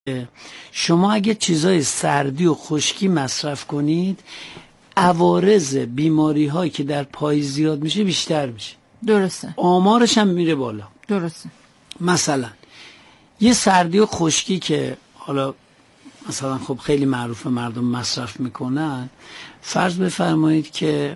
شما اگه چیزای سردی و خشکی مصرف کنید، عوارض بیماری هایی که در پاییز زیاد میشه بیشتر میشه. درسته. آمارش هم میره بالا. درسته. مثلا یه سردی و خشکی که حالا مثلا خب خیلی معروف، مردم مصرف میکنن، فرض بفرمایید که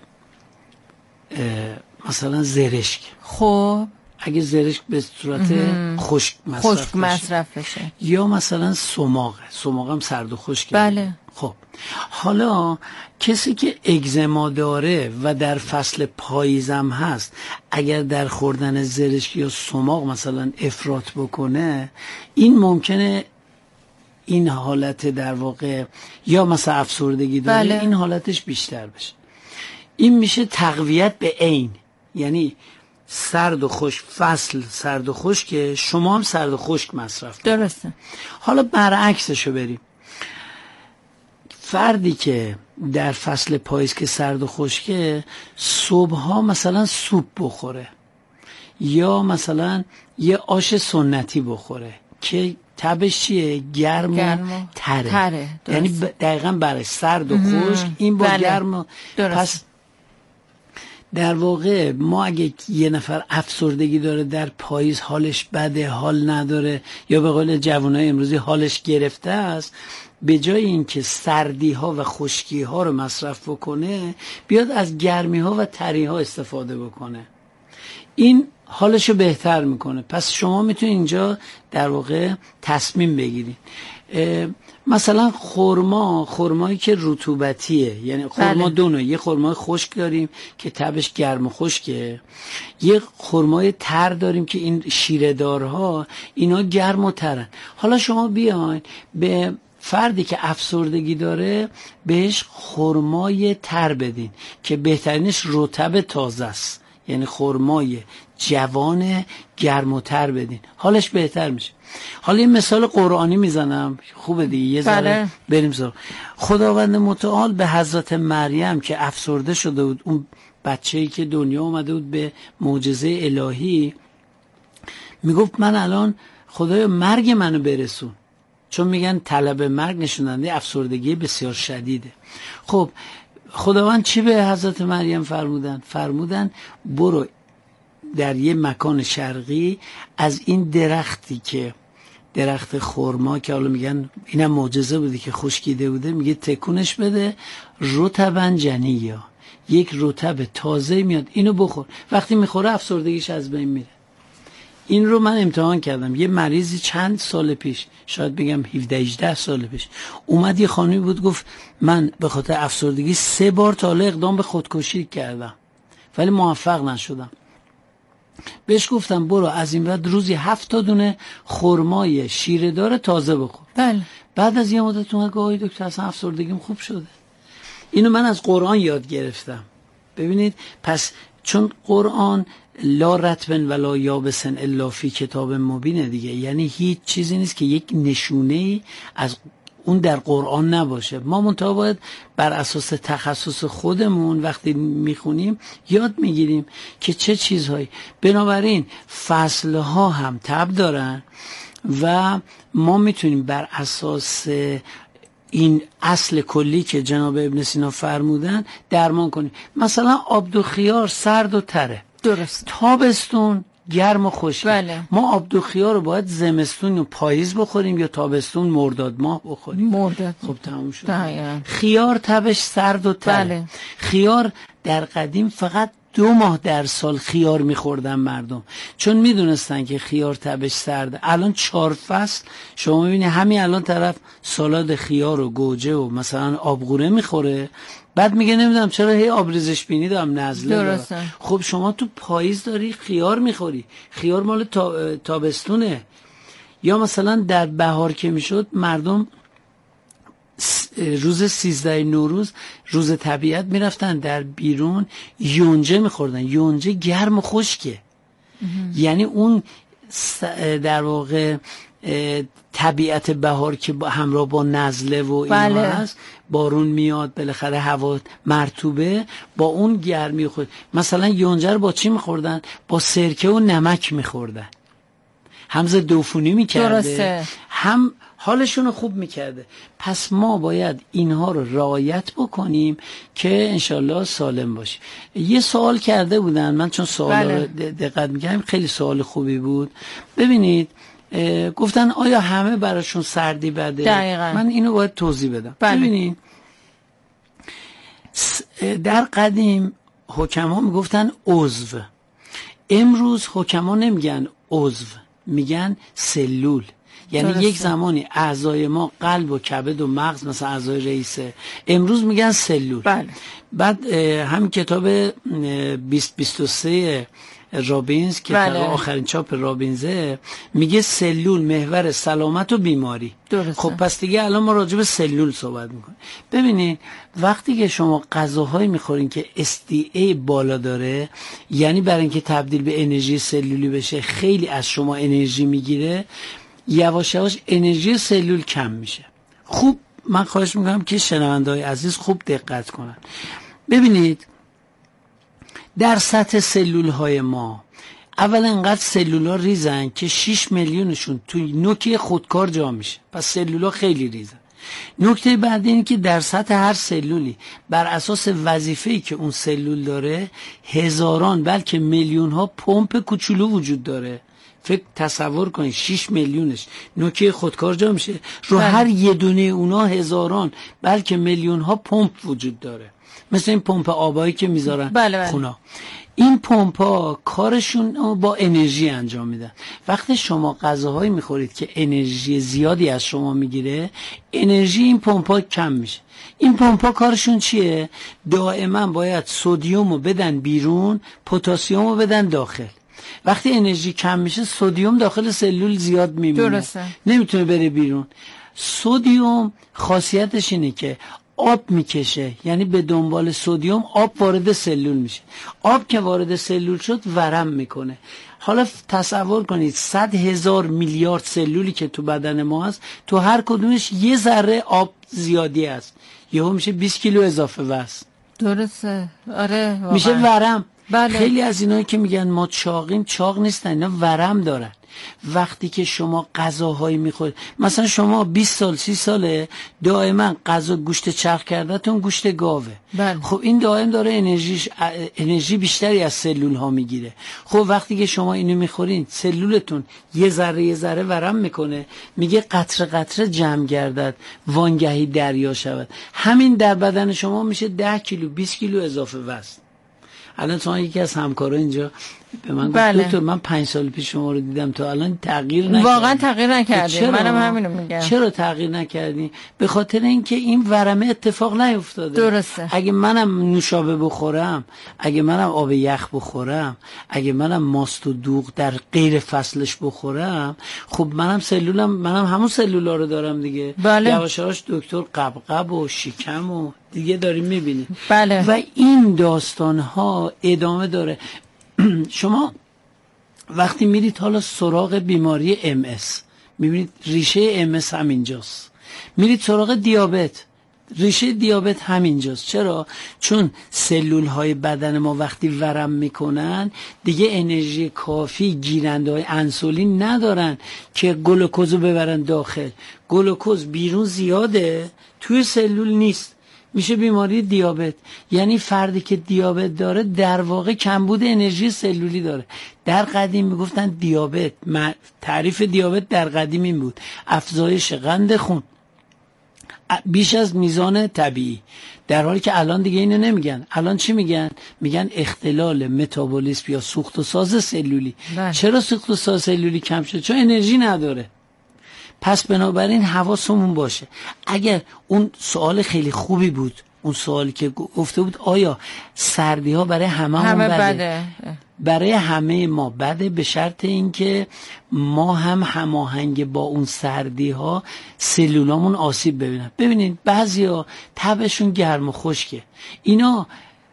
مثلا زرشک. خب اگه زرشک به صورت خشک مصرف بشه، یا مثلا سماق هم سرد و خشک. بله. خب حالا کسی که اگزما داره و در فصل پاییزم هست، اگر در خوردن زرشک یا سماق مثلا افراط بکنه، این ممکنه این حالت در واقع، یا مثلا افسردگی داره، بله. این حالتش بیشتر بشه. این میشه تقویت به عین، یعنی سرد و خشک، فصل سرد و خشک، شما هم سرد و خشک مصرف کنید. درسته. حالا برعکسشو بریم، فردی که در فصل پاییز که سرد و خشکه، صبحها مثلا سوپ بخوره یا مثلا یه آش سنتی بخوره که تبش چیه؟ گرم و تره. یعنی دقیقا برای سرد و خشک، این با گرم و پس در واقع ما اگه یه نفر افسردگی داره در پاییز، حالش بده، حال نداره، یا به قول جوانای امروزی حالش گرفته است، به جای اینکه سردی ها و خشکی ها رو مصرف بکنه، بیاد از گرمی ها و تری ها استفاده بکنه. این حالشو بهتر میکنه. پس شما میتونید اینجا در واقع تصمیم بگیرید. مثلا خرمایی که رطوبتیه، یعنی خرما دو نوع، یه خرمای خشک داریم که تبش گرم و خشکه، یه خرمای تر داریم که این شیره‌دارها اینا گرم و ترن. حالا شما بیاین به فردی که افسردگی داره بهش خرمای تر بدین که بهترینش رطب تازه است، یعنی خرمای جوان گرم و تر بدین، حالش بهتر میشه. حالا این مثال قرآنی میزنم، خوبه دیگه، یه ذره بریم سراغ. خداوند متعال به حضرت مریم که افسرده شده بود، اون بچه‌ای که دنیا اومده بود به معجزه الهی، میگفت من الان خدایا مرگ منو برسون، چون میگن طلب مرگ نشوننده افسردگی بسیار شدیده. خب خداوند چی به حضرت مریم فرمودن برو در یه مکان شرقی از این درختی که درخت خرما که حالا میگن اینم معجزه بودی که خشکیده بوده، میگه تکونش بده، رطبن جنیا، یک رطب تازه میاد، اینو بخور. وقتی میخوره افسردگیش از بین میره. این رو من امتحان کردم. یه مریضی چند سال پیش، شاید بگم 17-18 سال پیش، اومد، یه خانمی بود، گفت من به خاطر افسردگی 3 بار تا حالا اقدام به خودکشی کردم ولی موفق نشدم. بهش گفتم برو از این بعد روزی 7 تا دونه خرمای شیره‌دار تازه بخور. بله. بعد از یه مدت اومد گفت آقای دکتر اصلا افسردگیم خوب شده. اینو من از قرآن یاد گرفتم. ببینید، پس چون قرآن لا رطبن ولا یابسن الا فی کتاب مبین دیگه، یعنی هیچ چیزی نیست که یک نشونه‌ای از اون در قرآن نباشه. ما منتها باید بر اساس تخصص خودمون وقتی میخونیم یاد میگیریم که چه چیزهایی. بنابراین فصلها هم تب دارن و ما میتونیم بر اساس این اصل کلی که جناب ابن سینا فرمودن درمان کنیم. مثلا آبدو خیار سرد و تره، درست. تابستون گرم و خشک. بله. ما آبدو خیار رو باید زمستون و پاییز بخوریم یا تابستون مرداد ماه بخوریم؟ مرداد. خب تموم شد. خیار تبش سرد و تره. بله. خیار در قدیم فقط 2 ماه در سال خیار میخوردن مردم، چون میدونستن که خیار تبش سرده. الان 4 فصل شما میبینی همین الان طرف سالاد خیار و گوجه و مثلا آبغوره میخوره، بعد میگه نمیدونم چرا هی آبریزش بینی دارم، نزله دارم. خب شما تو پاییز داری خیار میخوری، خیار مال تابستونه. یا مثلا در بهار که میشد مردم روز 13 نوروز، روز طبیعت، میرفتن در بیرون یونجه میخوردن. یونجه گرم و خشکه، یعنی اون در واقع طبیعت بهار که همراه با نزله و اینا هست، بارون میاد، بالاخره هوا مرطوبه، با اون گرمی خود. مثلا یونجه رو با چی میخوردن؟ با سرکه و نمک میخوردن، هم ضد عفونی میکرده، هم حالشون رو خوب میکرده. پس ما باید اینها رو رعایت بکنیم که انشالله سالم باشیم. یه سوال کرده بودن، من چون سوال رو دقت میکردم خیلی سوال خوبی بود. ببینید گفتن آیا همه براشون سردی بده؟ دقیقا. من اینو باید توضیح بدم. ببینید در قدیم حکما میگفتن عضو، امروز حکما نمیگن عضو، میگن سلول. یعنی درسته. یک زمانی اعضای ما قلب و کبد و مغز مثلا اعضای رئیسه، امروز میگن سلول. بله. بعد هم کتاب 2023 رابینز که آخرین چاپ رابینزه میگه سلول محور سلامت و بیماری. درسته. خب پس دیگه الان ما راجع به سلول صحبت میکنیم. ببینید وقتی که شما غذاهایی میخورین که SDA بالا داره، یعنی برای اینکه تبدیل به انرژی سلولی بشه خیلی از شما انرژی میگیره، یواش یواش انرژی سلول کم میشه. خوب من خواهش میکنم که شنونده‌های عزیز خوب دقت کنن. ببینید در سطح سلول های ما اول انقدر سلول ها ریزن که 6 میلیونشون توی نوک خودکار جا میشه، پس سلول ها خیلی ریزن. نکته بعد اینه که در سطح هر سلولی بر اساس وظیفه‌ای که اون سلول داره هزاران بلکه میلیون ها پمپ کوچولو وجود داره. فکر تصور کنید 6 میلیونش نوک خودکار جا میشه، رو هر یه دونه اونا هزاران بلکه میلیون ها پمپ وجود داره، مثل این پمپ آبایی که میذارن خونا. این پمپ ها کارشون با انرژی انجام میدن. وقتی شما غذاهایی میخورید که انرژی زیادی از شما میگیره، انرژی این پمپ ها کم میشه. این پمپ ها کارشون چیه؟ دائما باید سدیم رو بدن بیرون، پتاسیم رو بدن داخل. وقتی انرژی کم میشه سدیم داخل سلول زیاد میمونه. درسته. نمیتونه بره بیرون. سدیم خاصیتش اینه که آب میکشه، یعنی به دنبال سدیم آب وارد سلول میشه. آب که وارد سلول شد ورم میکنه. حالا تصور کنید 100,000 میلیارد سلولی که تو بدن ما هست، تو هر کدومش یه ذره آب زیادی هست، یهو میشه 20 کیلو اضافه وزن. درسته. آره واقعا. میشه ورم. بله. خیلی از اینایی که میگن ما چاقیم، چاق نیستن، اینا ورم دارن. وقتی که شما غذاهایی میخورید، مثلا شما 20 سال 30 ساله دائما غذا گوشت چرخ کردهتون گوشت گاوه. بله. خب این دائم داره انرژی بیشتری از سلول ها میگیره. خب وقتی که شما اینو میخورین سلولتون یه ذره ورم میکنه، میگه قطره قطره جمع گردد وانگهی دریا شود. همین در بدن شما میشه 10 کیلو 20 کیلو اضافه وزن. الان تو یکی از همکارا اینجا به من گفت دکتر من 5 سال پیش شما رو دیدم تا الان تغییر نکردی. واقعا تغییر نکردی. منم همینو میگم. چرا تغییر نکردی؟ به خاطر اینکه این ورمه اتفاق نیفتاده. درسته. اگه منم نوشابه بخورم، اگه منم آب یخ بخورم، اگه منم ماست و دوغ در غیر فصلش بخورم، خب منم همون سلولا رو دارم دیگه. بله. یواش یواش دکتر قبقب و شکم و دیگه داریم میبینیم. بله. و این داستان ها ادامه داره. شما وقتی میرید حالا سراغ بیماری MS، میبینید ریشه MS همینجاست. میرید سراغ دیابت، ریشه دیابت همینجاست. چرا؟ چون سلول های بدن ما وقتی ورم میکنن دیگه انرژی کافی گیرنده های انسولین ندارن که گلوکوزو ببرن داخل. گلوکوز بیرون زیاده، توی سلول نیست، میشه بیماری دیابت. یعنی فردی که دیابت داره در واقع کمبود انرژی سلولی داره. در قدیم میگفتن دیابت، تعریف دیابت در قدیم این بود: افزایش قند خون بیش از میزان طبیعی. در حالی که الان دیگه اینو نمیگن. الان چی میگن؟ میگن اختلال متابولیسم یا سوخت و ساز سلولی. چرا سوخت و ساز سلولی کم شد؟ چون انرژی نداره. پس بنابراین حواسمون باشه. اگر اون سوال خیلی خوبی بود، اون سوالی که گفته بود آیا سردی ها برای همه بده؟ برای همه ما بده، به شرط اینکه ما هم هماهنگ با اون سردی ها سلولامون آسیب ببینن. ببینید بعضیا تبشون گرم و خشکه، اینا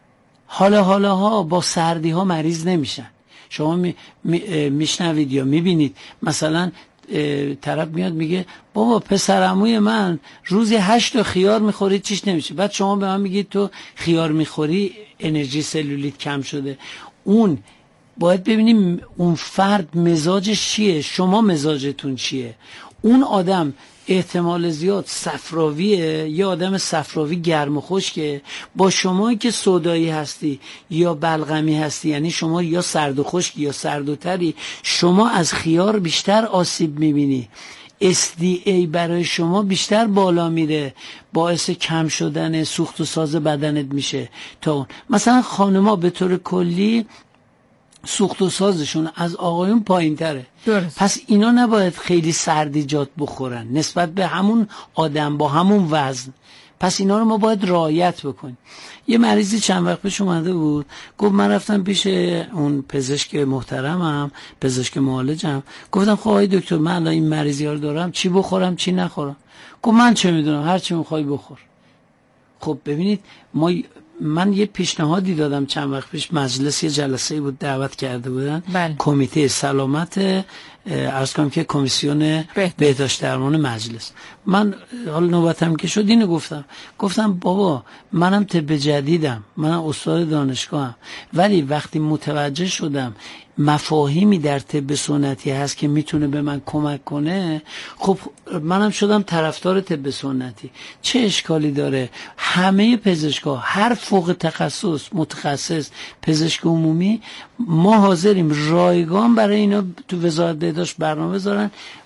حالا با سردی ها مریض نمیشن. شما میشنوید یا میبینید مثلا طرف میاد میگه بابا پسر عموی من روزی 8 تا خیار میخورید چیش نمیشه. بعد شما به من میگید تو خیار میخوری انرژی سلولیت کم شده. اون باید ببینیم اون فرد مزاجش چیه، شما مزاجتون چیه. اون آدم احتمال زیاد صفراویه، یه آدم صفراوی گرم و خشکه، با شما که سودایی هستی یا بلغمی هستی، یعنی شما یا سرد و خشکی یا سرد و تری، شما از خیار بیشتر آسیب میبینی. SDA برای شما بیشتر بالا میره، باعث کم شدن سوخت و ساز بدنت میشه تا اون. مثلا خانم‌ها به طور کلی سوخت و سازشون از آقایون پایین تره، پس اینا نباید خیلی سردیجات بخورن نسبت به همون آدم با همون وزن، پس اینا رو ما باید رعایت بکنیم. یه مریضی چند وقت پیش اومده بود، گفت من رفتم پیش اون پزشک محترمم، پزشک معالجم، گفتم خب آقای دکتر من الان این مریضی ها رو دارم، چی بخورم چی نخورم؟ گفت من چه میدونم، هر چی میخوای بخور. خب ببینید من یه پیشنهادی دادم چند وقت پیش، مجلس یه جلسه بود دعوت کرده بودن، کمیته سلامت، عرض کنم که کمیسیون بهداشت درمان مجلس. من حالا نوبتم که شد اینو گفتم بابا منم طب جدیدم، منم استاد دانشگاهم، ولی وقتی متوجه شدم مفاهیمی در طب سنتی هست که میتونه به من کمک کنه، خب منم شدم طرفدار طب سنتی. چه اشکالی داره همه پزشکا، هر فوق تخصص متخصص، پزشک عمومی، ما حاضریم رایگان برای اینا تو وزارت بهداشت برنامه بذارن،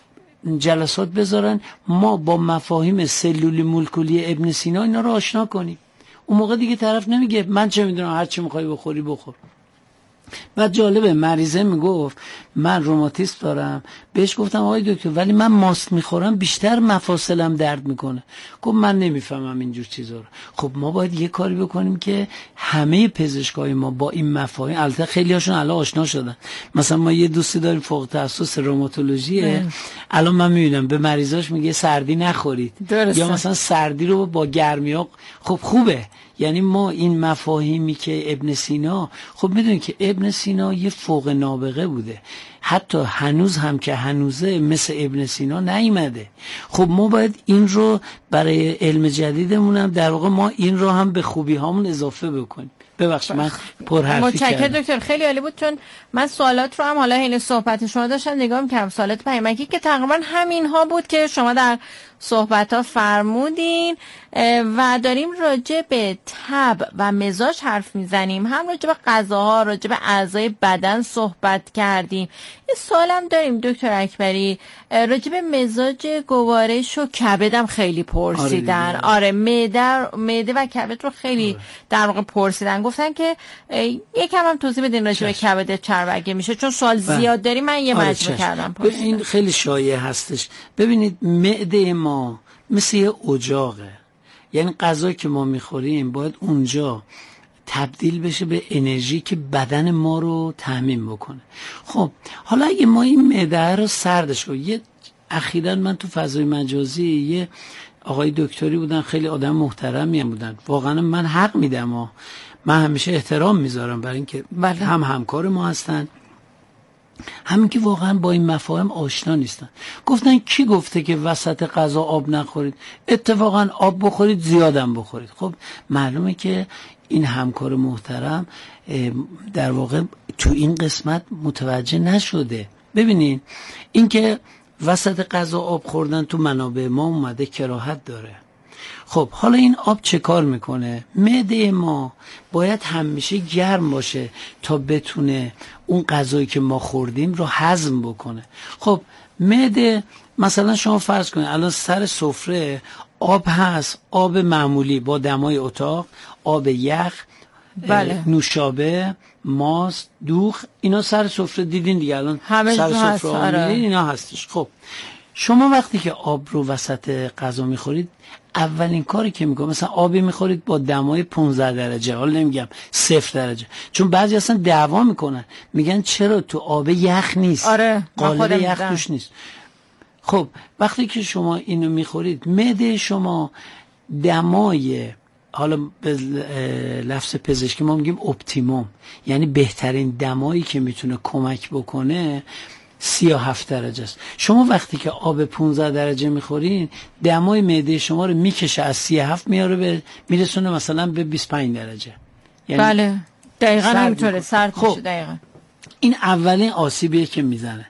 جلسات بذارن، ما با مفاهیم سلولی مولکولی ابن سینا اینا رو آشنا کنیم. اون موقع دیگه طرف نمیگه من چه میدونم، هر چی میخوای بخوری بخور. بعد جالبه مریضه میگفت من روماتیسم دارم، بهش گفتم آقای دکتر ولی من ماست میخورم بیشتر مفاصلم درد میکنه. گفت من نمیفهمم اینجور چیزا رو. خب ما باید یه کاری بکنیم که همه پزشکای ما با این مفاهیم، البته خیلی هاشون الان آشنا شدن. مثلا ما یه دوستی داریم فوق تخصص روماتولوژیه، الان من میبینم به مریضاش میگه سردی نخورید، یا مثلا سردی رو با گرمیا. خب خوبه، یعنی ما این مفاهیمی که ابن سینا، خب میدونید که ابن سینا یه فوق نابغه بوده، حتی هنوز هم که هنوزه مثل ابن سینا نیامده. خب ما باید این رو برای علم جدیدمون هم در واقع ما این رو هم به خوبی هامون اضافه بکنیم. ببخشید من پرحرفی کردم. متشکرم دکتر، خیلی عالی بود، چون من سوالات رو هم حالا این صحبت شما داشتم نگاه می‌کردم، سوالات پیامکی که تقریبا همین ها بود که شما در صحبت ها فرمودین و داریم راجع به طبع و مزاج حرف میزنیم، هم راجع به غذاها، راجع به اعضای بدن صحبت کردیم. یه سوالم داریم دکتر اکبری راجع به مزاج گوارش و کبدم خیلی پرسیدن. آره معده و کبد رو خیلی در واقع پرسیدن، گفتن که یکم هم توضیح بدین راجع به کبد چرب میشه، چون سوال زیاد داریم، من یه مجموعه کردم. این خیلی شایع هستش. ببینید معده ما مثل یه اجاقه، یعنی غذایی که ما میخوریم باید اونجا تبدیل بشه به انرژی که بدن ما رو تامین بکنه. خب حالا اگه ما این معده رو سردش کنیم، اخیراً من تو فضای مجازی یه آقای دکتری بودن، خیلی آدم محترمی هم بودن، واقعا من حق میدم، من همیشه احترام میذارم برای اینکه هم همکار ما هستن، همین که واقعا با این مفاهیم آشنا نیستن. گفتن کی گفته که وسط غذا آب نخورید؟ اتفاقا آب بخورید، زیادم بخورید. خب معلومه که این همکار محترم در واقع تو این قسمت متوجه نشده. ببینین این که وسط غذا آب خوردن تو منابع ما اومده کراهت داره. خب حالا این آب چه کار میکنه؟ معده ما باید همیشه گرم باشه تا بتونه اون غذایی که ما خوردیم رو هضم بکنه. خب معده مثلا شما فرض کنید الان سر سفره آب هست، آب معمولی با دمای اتاق، آب یخ، نوشابه، ماست، دوغ، اینا سر سفره دیدین دیگه، الان سر سفره اینا هستش. خب شما وقتی که آب رو وسط غذا میخورید، اولین کاری که میکنید مثلا آبی میخورید با دمای 15 درجه، حالا نمیگم 0 درجه، چون بعضی اصلا دعوا میکنن میگن چرا تو آب یخ نیست، قالب یخ توش نیست. خب وقتی که شما اینو میخورید، معده شما دمای، حالا به لفظ پزشکی ما میگیم اپتیموم، یعنی بهترین دمایی که میتونه کمک بکنه 37 درجه است. شما وقتی که آب 15 درجه میخورین، دمای معده شما رو میکشه از 37 میاره میرسونه مثلا به 25 درجه. یعنی بله دقیقاً همینطوره، سرد میشه. دقیقاً این اولین آسیبیه که میزنه.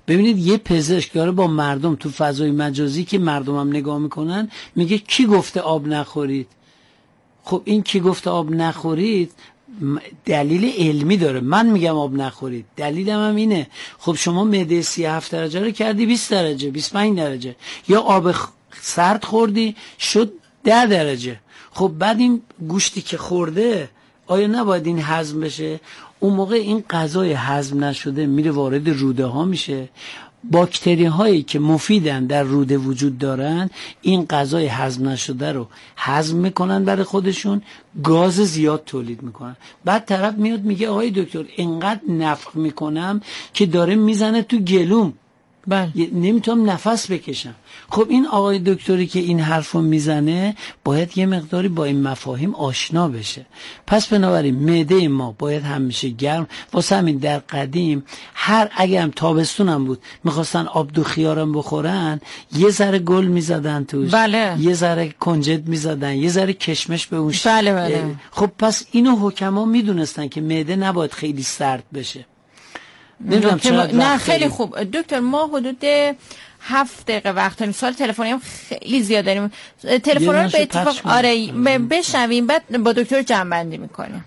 ببینید یه پزشک داره با مردم تو فضای مجازی که مردم هم نگاه میکنن میگه کی گفته آب نخورید؟ خب این کی گفته آب نخورید دلیل علمی داره. من میگم آب نخورید، دلیلم هم اینه. خب شما معده 37 درجه رو کردی 20 درجه 25 درجه، یا آب سرد خوردی شد 10 درجه. خب بعد این گوشتی که خورده آیا نباید این هضم بشه؟ اون موقع این غذای هضم نشده میره وارد روده ها میشه، باکتری هایی که مفیدن در روده وجود دارن این غذای هضم نشده رو هضم میکنن برای خودشون، گاز زیاد تولید میکنن. بعد طرف میاد میگه آقای دکتر اینقدر نفخ میکنم که داره میزنه تو گلوم، بله نمیتونم نفس بکشم. خب این آقای دکتری که این حرفو میزنه باید یه مقداری با این مفاهیم آشنا بشه. پس بنابراین معده ما باید همیشه گرم. واسه همین در قدیم اگه هم تابستون هم بود میخواستن آبدو خیارم بخورن یه ذره گل میزدن توش، بله. یه ذره کنجد میزدن، یه ذره کشمش به اونش. بله. خب پس اینو حکما میدونستن که معده نباید خیلی سرد بشه. نه خیلی خوب دکتر، ما حدود 7 دقیقه وقت داریم. سوال تلفنی هم خیلی زیاد داریم. تلفن رو به اتفاق بشنویم بعد با دکتر جمع‌بندی میکنیم.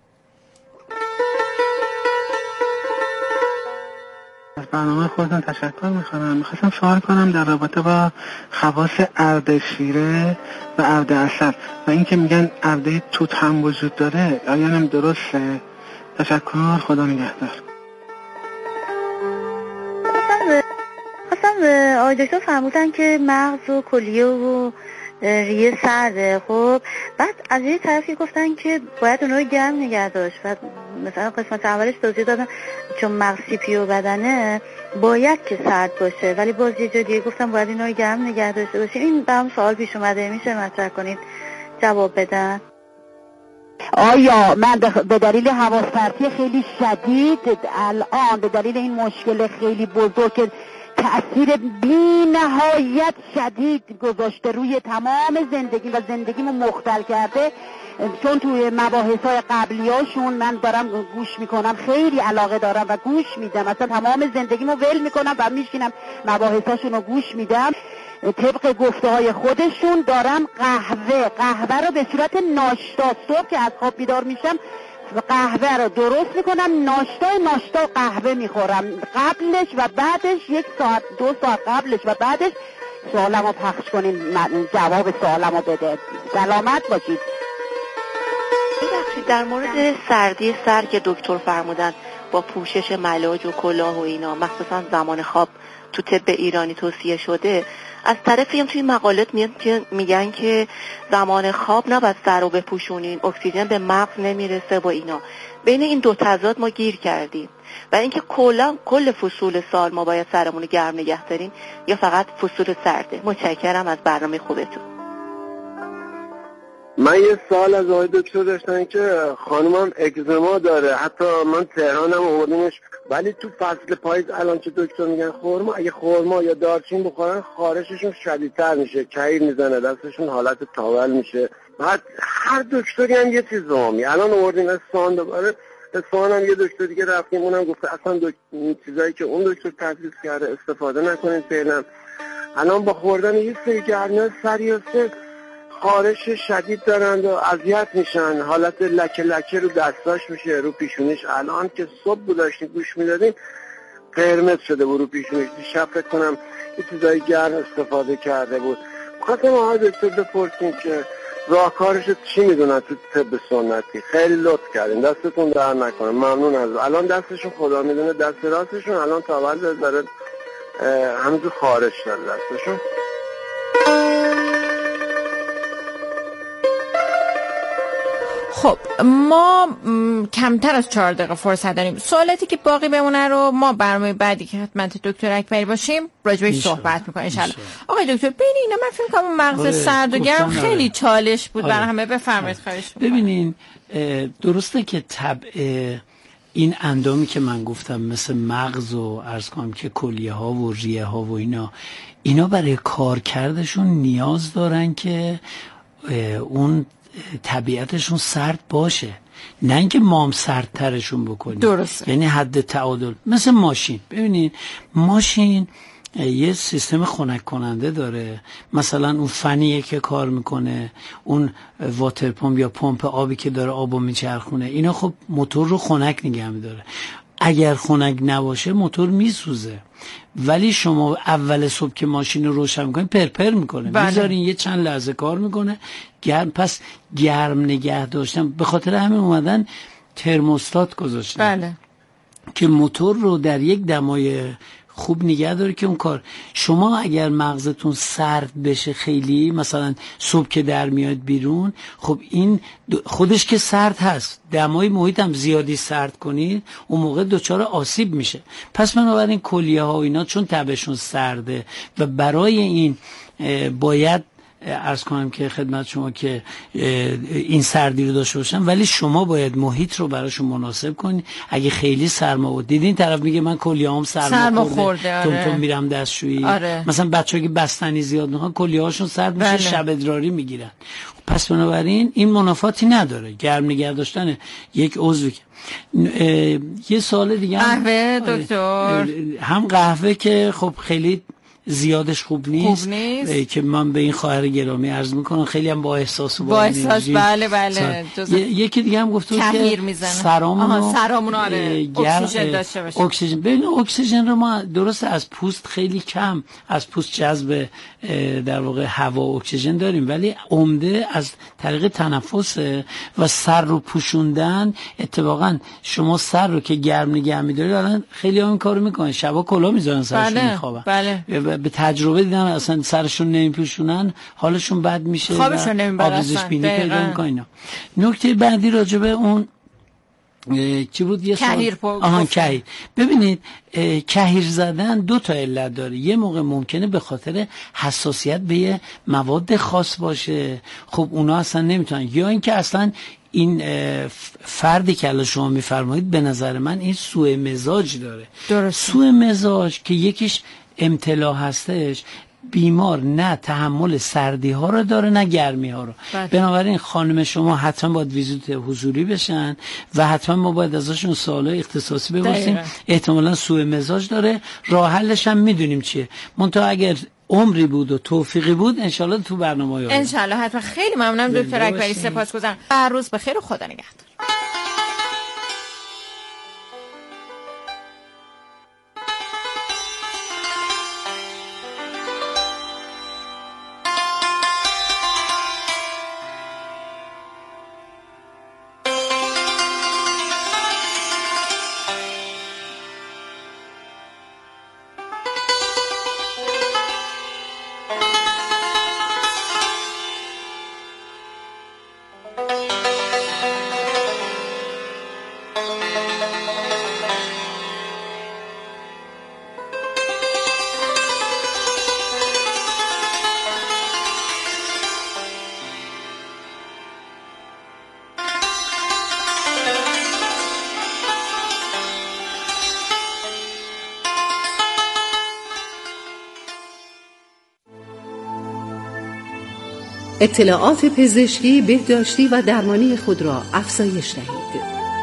از برنامه خودتون تشکر میکنم. میخواستم سوال کنم در رابطه با خواص اردشیره و اردعسل و اینکه میگن ارده توت هم وجود داره، آیا هم درسته؟ تشکر، خدا نگهدار. خواستم آقای دکتر فرمودن که مغز و کلیه و ریه سرده. خب بعد از یه طرفی گفتن که باید اونها گرم نگه داشت و مثلا قسمت اولش توضیح دادن چون مغز CPU بدنه باید که سرد باشه، ولی باز یه جا دیگه گفتن باید اینا رو گرم نگه داشته باشه. این برام سوال پیش اومده، میشه مطرح کنید جواب بدن؟ آیا من به دلیل حواس‌پرتی خیلی شدید الان به دلیل این مشکل خیلی بزرگ که تأثیر بی نهایت شدید گذاشته روی تمام زندگی و زندگیمو مختل کرده، چون توی مباحث‌های قبلیاشون من دارم گوش میکنم، خیلی علاقه دارم و گوش میدم، اصلا تمام زندگیمو ول میکنم و میشینم مباحثاشون رو گوش میدم. طبق گفته های خودشون دارم قهوه رو به صورت ناشتا، صبح که از خواب بیدار میشم قهوه رو درست میکنم، ناشتا قهوه میخورم، قبلش و بعدش 1 ساعت 2 ساعت قبلش و بعدش. سوالمو پخش کنین، جواب سوالمو بده. سلامت باشید. در مورد سردی سر که دکتر فرمودن با پوشش ملاج و کلاه و اینا، مخصوصا زمان خواب تو طب ایرانی توصیه شده، از طرفی هم توی مقالات میگن که زمان خواب نباید سر رو بپوشونین، اکسیژن به مغز نمیرسه و اینا. بین این دو تضاد ما گیر کردیم و اینکه کل فصول سال ما باید سرمون رو گرم نگه داریم یا فقط فصول سرده. متشکرم از برنامه خوبتون. من یه سال از آقای دکتر داشتن که خانمم اگزما داره، حتی من تهرانم آوردیمش، ولی تو فصل پاییز الان که دکتر میگن خورما، اگه خورما یا دارچین بخورن خارششون شدیدتر میشه، کهیر میزنه، دستشون حالت تاول میشه. بعد هر دکتری هم یه چیز زامی. الان آوردیم اصفهان، دوباره اصفهان هم یه دکتر دیگه رفتیم، اونم گفته اصلا چیزایی که اون دکتر تدریس کرده استفاده نکنین فعلا. الان با خوردن یه سری گرمی‌ها سریاسه خارش شدید دارند و اذیت میشن، حالت لکه لکه رو دستاش میشه، رو پیشونیش. الان که صبح داشتیم گوش میدادیم قرمز شده بود رو پیشونیش. دیشب فکر کنم یه چیزای گرم استفاده کرده بود. خواستم آقای دکتر بپرسیم که راهکارش چی میدونن تو طب سنتی. خیلی لطف کردین، دستتون در نکنه، ممنون از الان دستشون خدا میدونه، دست راستشون الان تاول داره همینجور خارش داره دستشون. خب ما کمتر از 4 دقیقه فرصت داریم. سوالاتی که باقی بمونه رو ما برنامه بعدی که خدمت دکتر اکبری باشیم راجبش صحبت میکنیم ان شاء الله. آقای دکتر بین اینا من فکر کنم مغز سرد و گرم خیلی چالش بود برای همه. بفرمایید. خواهش می‌کنم. ببینین درسته که طبع این اندامی که من گفتم مثل مغز و عرض کنم که کلیه ها و ریه ها و اینا برای کارکردشون نیاز دارن که اون طبیعتشون سرد باشه. نه اینکه مام سردترشون بکنیم. درسته. یعنی حد تعادل. مثل ماشین، ببینید ماشین یه سیستم خنک کننده داره، مثلا اون فنیه که کار میکنه، اون واتر پمپ یا پمپ آبی که داره آبو میچرخونه، اینا خب موتور رو خنک نگه میداره. اگر خنک نباشه موتور میسوزه. ولی شما اول صبح که ماشین رو روشن میکنید پرپر میکنه، میذارین یه چند لحظه کار میکنه گرم. پس گرم نگه داشتن، به خاطر همین اومدن ترموستات گذاشتن. بله. که موتور رو در یک دمای خوب نگه داره که اون کار. شما اگر مغزتون سرد بشه خیلی، مثلا صبح که در میاد بیرون، خب این خودش که سرد هست، دمای محیط هم زیادی سرد کنید اون موقع دچار آسیب میشه. پس بنابراین کلیه ها و اینا چون تبشون سرده و برای این باید عرض کنم که خدمت شما که این سردی رو داشته باشن، ولی شما باید محیط رو براشون مناسب کنید. اگه خیلی سرما بود، دیدین طرف میگه من کلیه‌هام سرما خورده، تون میرم دستشویی. مثلا بچه‌ها که بستنی زیاد میخوان کلیه‌هاشون سرد میشه، شب ادراری میگیرن. پس بنابراین این منافاتی نداره گرم نگه داشتن یک عضو. یه سوال دیگه قهوه دکتر، هم قهوه که خب خیلی زیادش خوب نیست. که من به این خواهر گرامی عرض میکنم خیلی هم با احساس بله یکی دیگه هم گفته که سرامون اکسیژن داشته باشه. اکسیژن، ببین اکسیژن رو ما درست از پوست خیلی کم از پوست جذب در واقع هوا اکسیژن داریم، ولی عمده از طریق تنفسه و سر رو پوشوندن. اتفاقا شما سر رو که گرم نگه می‌دارید، الان خیلی هم این کارو میکنن، شبا کلاه میذارن سرشون میخوابن. بله. به تجربه دیدم اصلا سرشون نمیپوشونن حالشون بد میشه، خوابشون نمیبره، آبریزش بینی پیدا میکنه. نکته بعدی راجبه اون چی بود؟ یه سوال کهیر. ببینید کهیر زدن دو تا علت داره. یه موقع ممکنه به خاطر حساسیت به یه مواد خاص باشه، خب اونا اصلا نمیتونن، یا اینکه اصلا این فردی که الان شما میفرمایید به نظر من این سوء مزاج داره. درسته. سوء مزاج که یکیش امتلا هستش، بیمار نه تحمل سردی ها رو داره نه گرمی ها رو. بنابراین خانم شما حتما باید ویزیت حضوری بشن و حتما ما باید ازشون سوالای اختصاصی بپرسیم. احتمالاً سوء مزاج داره، راه حلش هم میدونیم چیه. منتها اگر عمری بود و توفیقی بود انشالله تو برنامه‌های انشالله حتما. خیلی ممنونم دکتر اکبری، سپاسگزارم. هر روز بخیر و خدا نگهدار. اطلاعات پزشکی، بهداشتی و درمانی خود را افزایش دهید.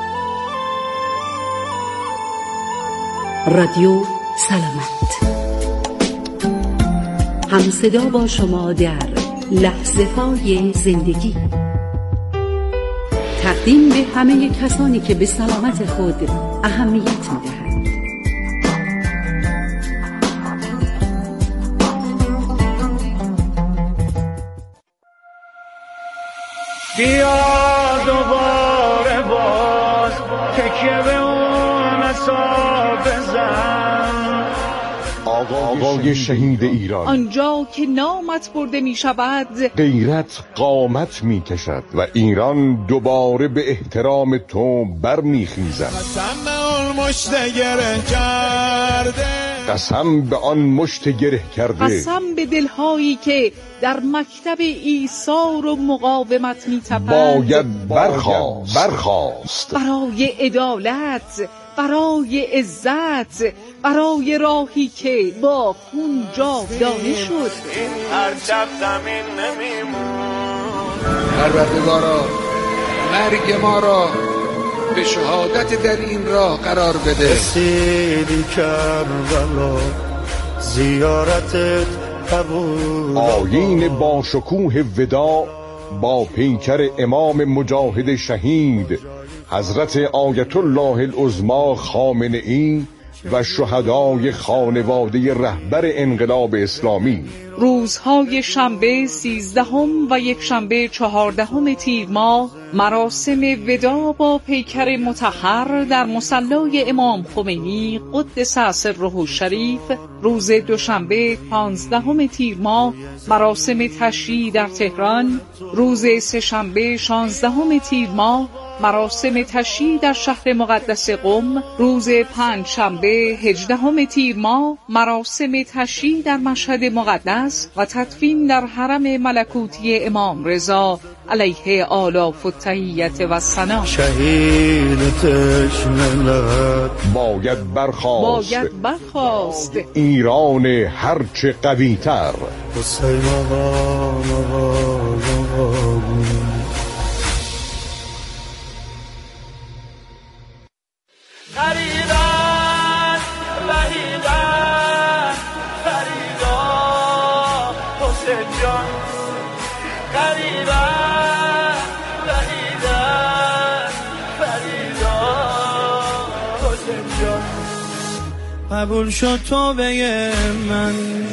رادیو سلامت، همصدا با شما در لحظه های زندگی. تقدیم به همه کسانی که به سلامت خود اهمیت می‌دهند. بیا دوباره باز تکیه به اون اصاب بزن. آقای شهید ایران، آنجا که نامت برده می شود غیرت قامت می کشد و ایران دوباره به احترام تو برمی خیزد. قسم به آن مشت گره کرده، قسم به آن مشت گره کرده، قسم به دلهایی که در مکتب ایثار و مقاومت می تپند. باید برخاست برای عدالت، برای عزت، برای راهی که با خون جاودانه شد. هر شب زمین نمیمون. پروردگارا مرگ ما را به شهادت در این راه قرار بده. رسیدی کربلا زیارتت قبول. آیین با شکوه وداع با پیکر امام مجاهد شهید حضرت آیت الله العظمی خامنه‌ای و شهدای خانواده رهبر انقلاب اسلامی. روزهای شنبه 13 و یکشنبه 14 تیر ماه مراسم وداع با پیکر مطهر در مصلی امام خمینی قدس سره الشریف. روز دوشنبه 15 تیر ماه مراسم تشییع در تهران. روز سه‌شنبه 16 تیر ماه مراسم تشییع در شهر مقدس قم. روز پنجشنبه 18 تیر ماه مراسم تشییع در مشهد مقدس و تدفین در حرم ملکوتی امام رضا علیه آلاف التحیت و ثنا. شهید تشنه‌لب باید برخاست ایران هرچه قوی‌تر. حسین آقا قریباً وحیداً فریدا حسین جان. قریباً وحیداً فریدا حسین جان. قبول شد توبه من،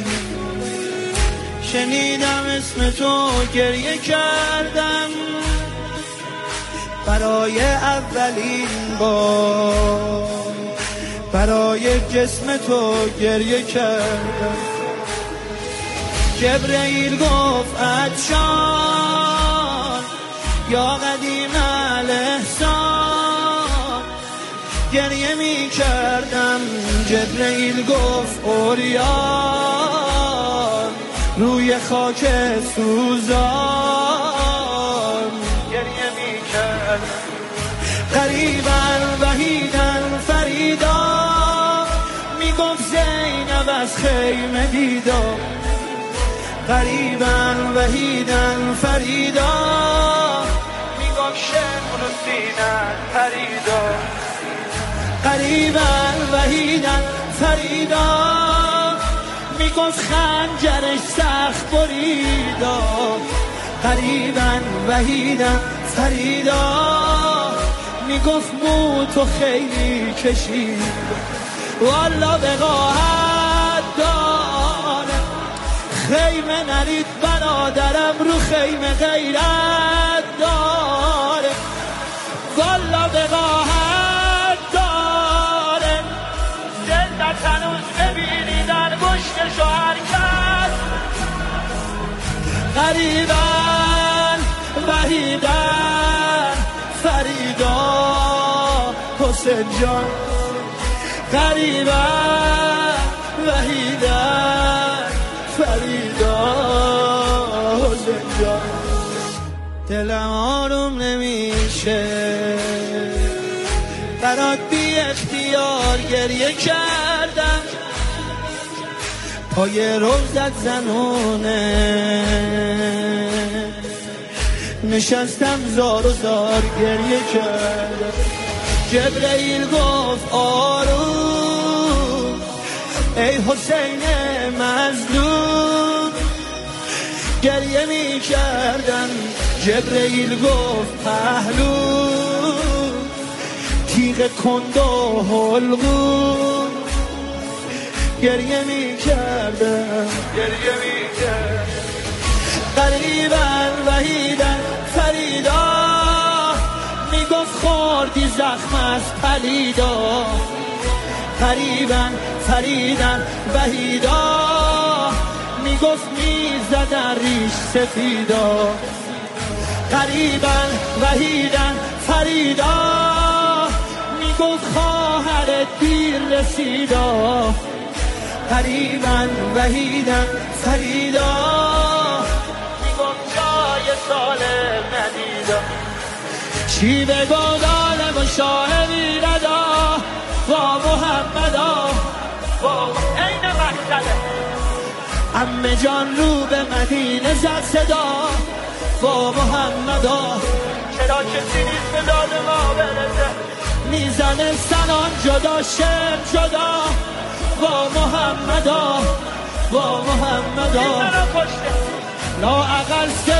شنیدم اسم تو گریه کردم، برای اولین بار برای جسم تو گریه کردم. جبرئیل گفت عطشان یا قدیم الاحسان، گریه می کردم. جبرئیل گفت اوریان روی خاک سوزان، گریه می کردم. قریباً وحیداً فریدا میگفت زینب از خیمه بیدا. قریباً وحیداً فریدا میگفت شمر و سینه فریدا. قریباً وحیداً فریدا میگفت خنجرش سخت بریدا. قریباً وحیداً فریدا میگفت مو تو خیلی کشید. والا وقاحت داره خیمه نرید، برادرم رو خیمه غیرت داره. والا وقاحت داره زلدت هنوز ببینی در پشتشو حرکت. قریباً وحیداً فریدا حسین جان. قریباً وحیداً فریدا حسین جان. دلم آروم نمیشه برات بی اختیار گریه کردم. پای روزت زنونه نشستم زار و زار گریه کردم. جبرئیل گفت آروم ای حسین مظلوم، گریه می کردم. جبرئیل گفت پهلو تیغ کند و حلقوم، گریه می کردم. گریه می کردم. قریباً وحیداً فریدا میگفت خوردی زخم از پلیدا. قریباً فریداً وحیدا میگفت میزدن ریش سفیدا. قریباً وحیداً فریدا میگفت خواهرت دیر رسیدا. قریباً وحیداً فریدا میگفت جای سالم ندیدا. چی بگو ظالم و شاه ویردا با محمدا با عین مقتله. عمه جان رو به مدینه زد صدا با محمدا. چرا کسی نیست به داد ما برسه میزنه سنان جدا شم جدا با محمدا با محمدا لا اقل